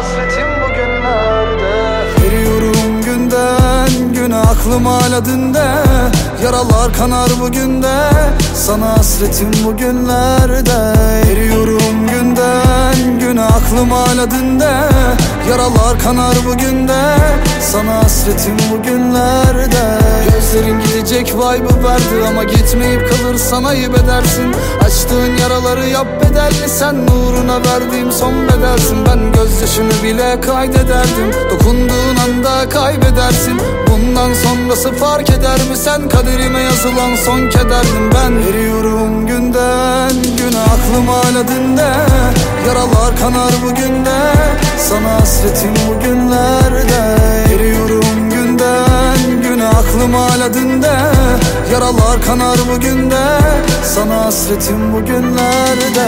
hasretim bugünlerde. Eriyorum günden güne, aklım hala dünde. Yaralar kanar bugün de, sana hasretim bugünlerde. Eriyorum günden güne, aklım hala dünde. Yaralar kanar bugün de, sana hasretim bugünlerde. Gözlerin gidecek vibe'ı verdi ama gitmeyip kalırsan ayıp edersin. Açtığın yaraları yap bedelli, sen uğruna verdiğim son bedelsin. Ben gözyaşını bile kaydederdim, dokunduğun anda kaybedersin. Bundan sonrası fark eder mi, sen kaderime yazılan son kederdim ben. Eriyorum günden güne, aklım hala dünde. Yaralar kanar bugün de, sana hasretim bugünlerde. Eriyorum günden güne, aklım hala dünde. Yaralar kanar bugün de, sana hasretim bugünlerde.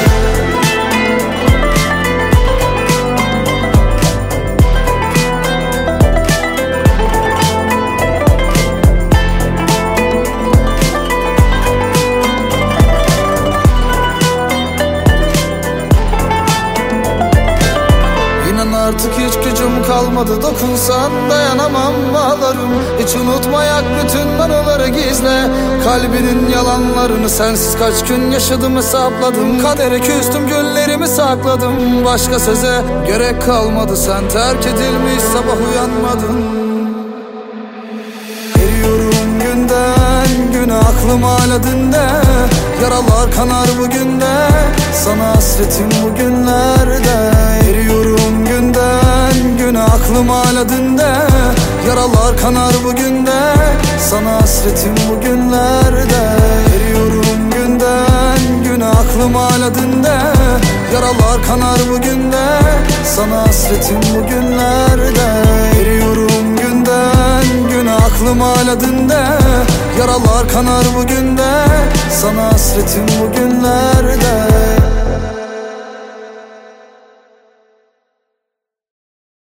Artık hiç gücüm kalmadı, dokunsan dayanamam, ağlarım. Hiç unutmayak bütün anıları gizle, kalbinin yalanlarını. Sensiz kaç gün yaşadım hesapladım, kadere küstüm günlerimi sakladım. Başka söze gerek kalmadı, sen terk edilmiş sabah uyanmadın. Eriyorum günden güne, aklım hala dünde. Yaralar kanar bugün de, sana hasretim bugünlerde. Eriyorum günden güne, aklım hala dünde. Yaralar kanar bugün de, sana hasretim bugünlerde. Eriyorum günden güne, aklım hala dünde. Yaralar kanar bugün de, sana hasretim bugünlerde. Eriyorum günden güne, aklım hala dünde. Yaralar kanar bugün de, sana hasretim bugünlerde.